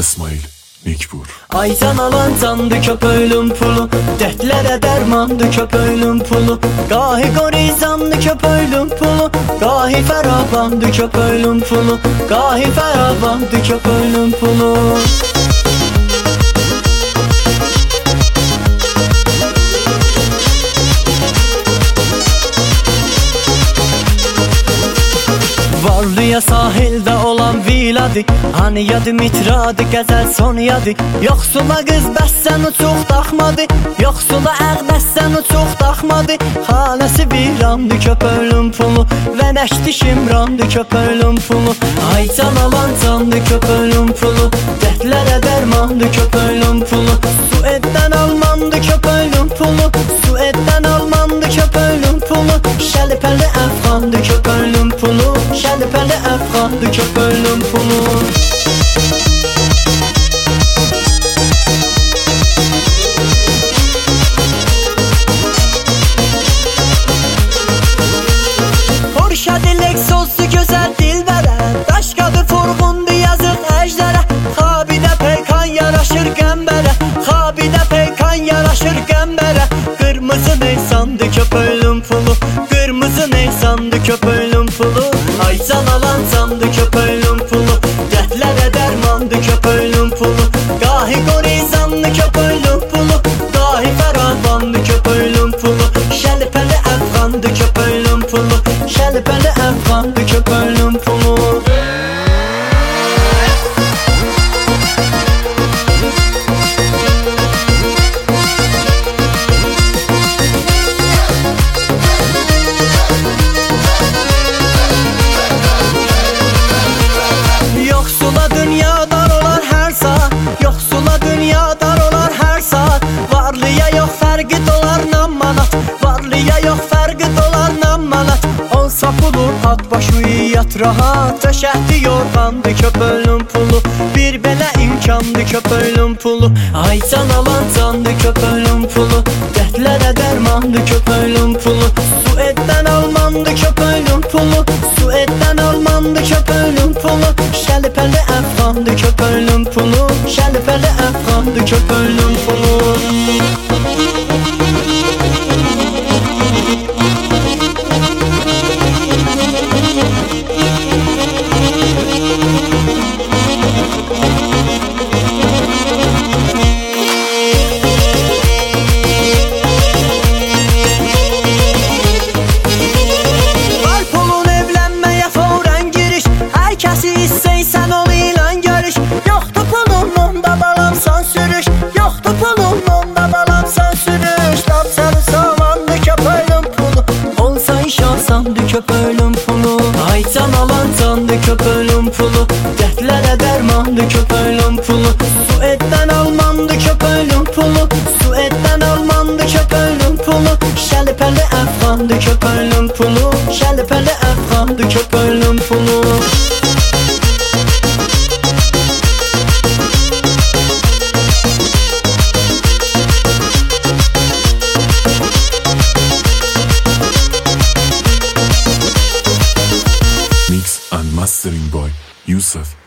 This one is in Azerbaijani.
İsmail Nikbur. Aycan alan candı köpöylün pulu, dertlere dermandı köpöylün pulu. Gahi gorizandı köpöylün pulu, gahi ferabandı köpöylün pulu, gahi ferabandı köpöylün pulu. Varlıya sahilde olan viladı, hani yadı mitradı, gəzəl son yadı. Yoxsula qız bəssən uçuq taxmadı, yoxsula əq bəssən uçuq taxmadı. Xanəsi virandı köpöylün pulu, və nəşdi şimrandı köpöylün pulu. Aycan alan candı köpöylün pulu, dərdlərə dərmandı köpöylün pulu. Su etdən almandı köpöylün pulu, su etdən almandı köpöylün pulu. Şəlipəli əfqandı köpöylün pulu, şəlipəli əfqandı köpöylün pulu. Porşadı Lexus'u gözəl dilbərə, daşqadı furğundu yazıq əjdərə. Xabidə peykan yaraşır qəmbərə, xabidə peykan yaraşır qəmbərə. Qırmızı neysandı köpöylün pulu, qırmızı neysandı köpöylün pulu. Aycan alan candı köpöylün pulu, dərdlərə dərmandı köpöylün pulu. Gahi gorizandı köpöylün pulu, gahi ferabandı köpöylün pulu. Şəlipəli əfqandı köpöylün pulu, şəlipəli əfqandı köpöylün pulu. Yoxsula dünyadar olar hər saat, yoxsula dünyadar olar hər saat. Varlıya yox fərqi dolarla manat, varlıya yox fərqi dolarla manat. Olsa pulu at başı yat rahat, döşəkdi yorğandı köpöylün pulu. Bir belə imkandı köpöylün pulu. Aycan alan candı köpöylün pulu, dərdlərə dərmandı köpöylün pulu. Su etdən almandı köpöylün pulu, su etdən almandı köpöylün pulu. Şəlipəli əfqandı köpöylün pulu, şəlipəli əfqandı köpöylün pulu. Var pulun evlənməyə fərən giriş, hər kəsi istəysən ol ilan görüş. Yoxdur pulun onda balamsan sürüş, yoxdur pulun onda balamsan sürüş. Lap səni samandı köpöylün pulu, olsa iş asandı köpöylün pulu. Aycan alan candı köpöylün pulu, dərdlərə dərmandı köpöylün pulu. Su etdən almandı köpöylün pulu, su etdən almandı köpöylün pulu. Şəlipəli əfqandı köpöylün pulu, şəlipəli əfqandı köpöylün pulu. Mix and mastering by Yusuf